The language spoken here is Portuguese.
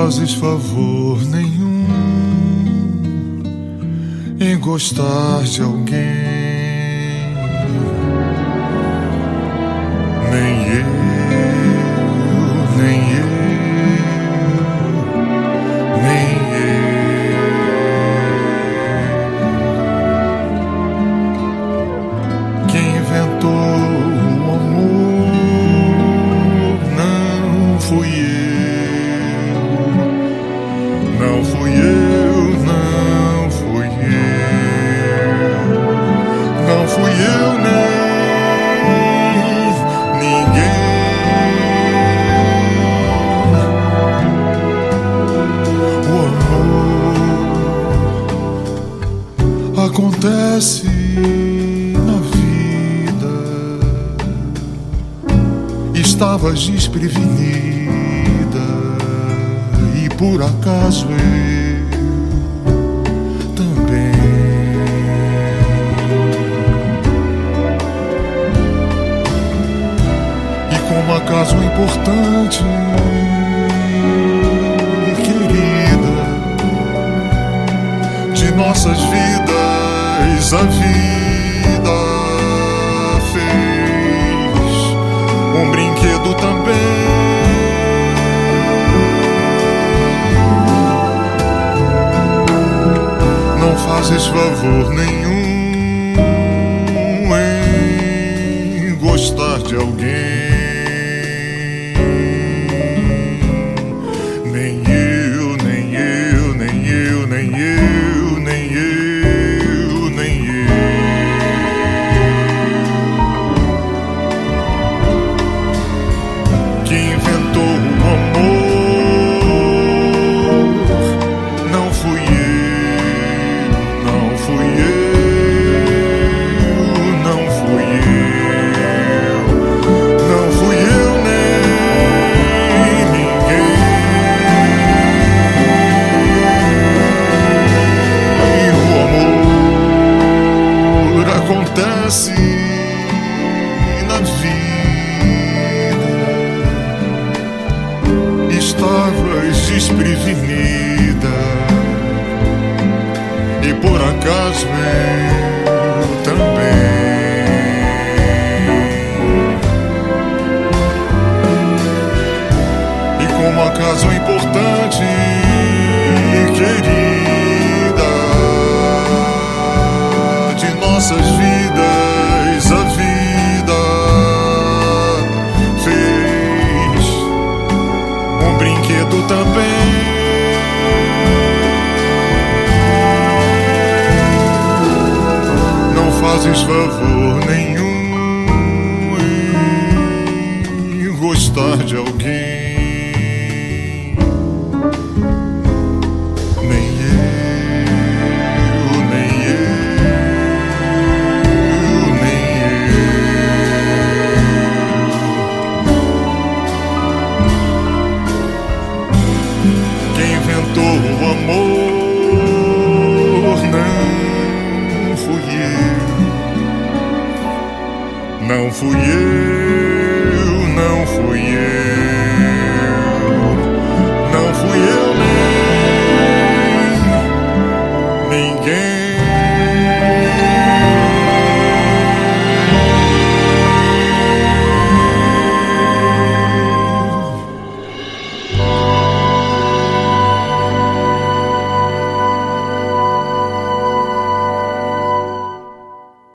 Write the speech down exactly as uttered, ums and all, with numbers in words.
fazes favor nenhum em gostar de alguém, nem eu, nem eu, nem eu. Quem inventou o amor não fui eu. Não fui eu, não fui eu, não fui eu nem ninguém. O amor acontece na vida. Estavas desprevenida e por acaso eu também. E como acaso importante, querida, de nossas vidas a vida fez um brinquedo também. Não fazes favor nenhum em gostar de alguém, nem eu, nem eu, nem eu, nem eu, nem eu, nem eu. Que inventou o amor não fui eu. Não fui eu, não fui eu, não fui eu nem ninguém. E o amor acontece na vida. Estavas desprevenida e por acaso eu também. E como acaso importante, querida, de nossas vidas a vida fez um brinquedo também. Fazes favor nenhum em gostar de alguém, nem eu, nem eu, nem eu. Quem inventou o amor não fui eu. Não fui eu.